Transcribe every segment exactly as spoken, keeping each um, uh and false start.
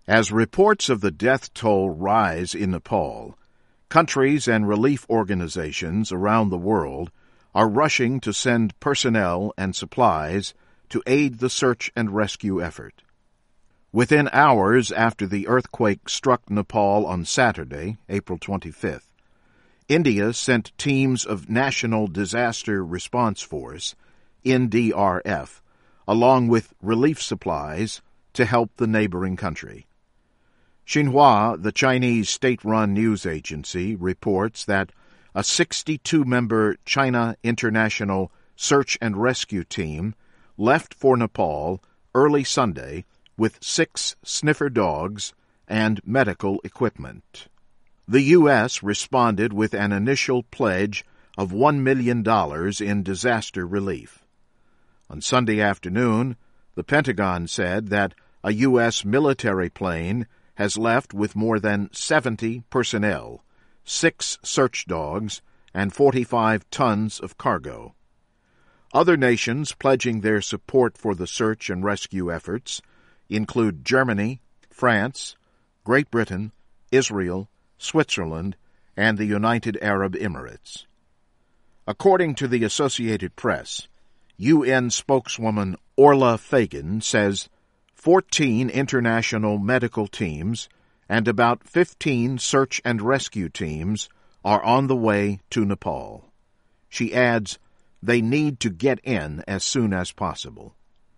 As reports of the death toll rise in Nepal, countries and relief organizations around the world are rushing to send personnel and supplies to aid the search and rescue effort. Within hours after the earthquake struck Nepal on Saturday, April twenty-fifth, India sent teams of National Disaster Response Force, N D R F, along with relief supplies to help the neighboring country. Xinhua, the Chinese state-run news agency, reports that a sixty-two member China International Search and Rescue Team left for Nepal early Sunday with six sniffer dogs and medical equipment. The U S responded with an initial pledge of one million dollars in disaster relief. On Sunday afternoon, the Pentagon said that a U S military plane has left with more than seventy personnel, six search dogs, and forty-five tons of cargo. Other nations pledging their support for the search and rescue efforts include Germany, France, Great Britain, Israel, Switzerland, and the United Arab Emirates. According to the Associated Press, U N spokeswoman Orla Fagan says fourteen international medical teams and about fifteen search and rescue teams are on the way to Nepal. She adds, they need to get in as soon as possible.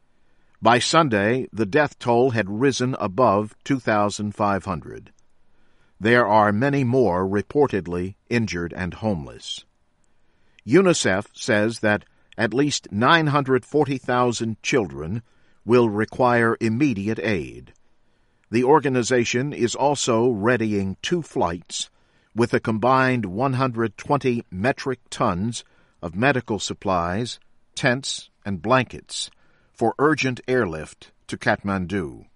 By Sunday, the death toll had risen above two thousand five hundred. There are many more reportedly injured and homeless. UNICEF says that at least nine hundred forty thousand children will require immediate aid. The organization is also readying two flights with a combined one hundred twenty metric tons of medical supplies, tents, and blankets for urgent airlift to Kathmandu.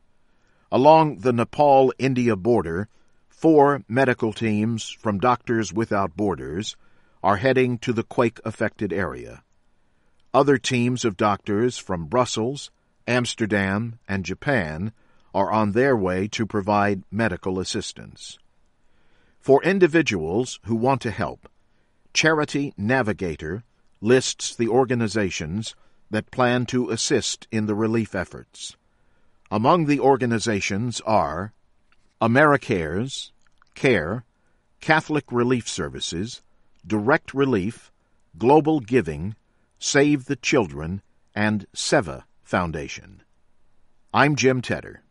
Along the Nepal-India border, four medical teams from Doctors Without Borders are heading to the quake-affected area. Other teams of doctors from Brussels, Amsterdam, and Japan are on their way to provide medical assistance. For individuals who want to help, Charity Navigator lists the organizations that plan to assist in the relief efforts. Among the organizations are AmeriCares, CARE, Catholic Relief Services, Direct Relief, Global Giving, Save the Children, and SEVA Foundation. I'm Jim Tedder.